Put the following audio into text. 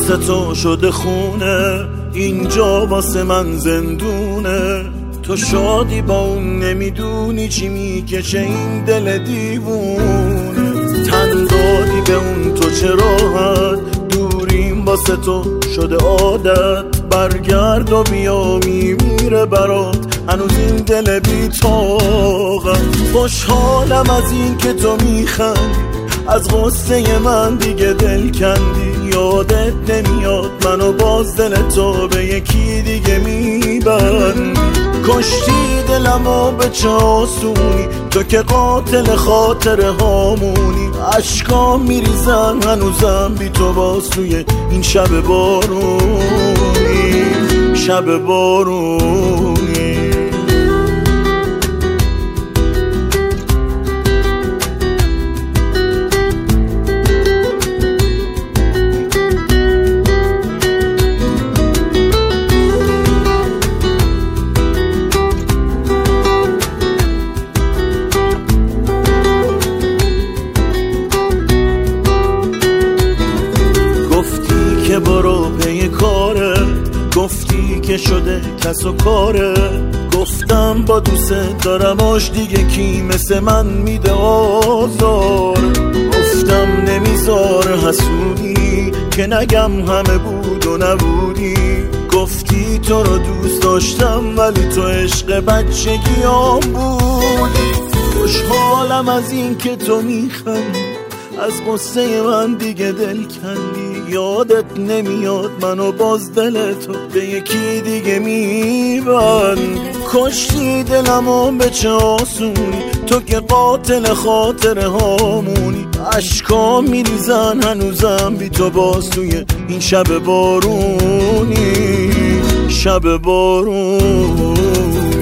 واسه تو شده خونه، اینجا واسه من زندونه. تو شادی با اون نمیدونی چی میکشه این دل دیوونه. تن دادی به اون تو چه راحت، دوریم واسه تو شده عادت. برگرد و بیا میمیره برات هنوز این دل بی طاقت. خوشحالم از این که تو میخندی، از غصه من دیگه دل کندی. یادت نمیاد منو باز دل تو به یکی دیگه میبندی. کشتی دلمو به چه آسونی، تو که قاتل خاطره هامونی. عشقام میریزن هنوزم بی تو باز توی این شب بارونی، شب بارونی. که برو پی کاره، گفتی که شده کس و کاره. گفتم با دوست دارمش دیگه کی مثل من میده آزار. گفتم نمیذاره حسودی که نگم همه بود و نبودی. گفتی تو رو دوست داشتم ولی تو عشق بچگیام بودی. خوشحالم از این که تو میخندی، از قصه من دیگه دل کندی. یادت نمیاد منو باز دل تو به یکی دیگه میبند. کشتی دلمو به چه آسونی، تو که قاتل خاطره هامونی. عشقام میریزن هنوزم بی تو باز توی این شب بارونی، شب بارونی.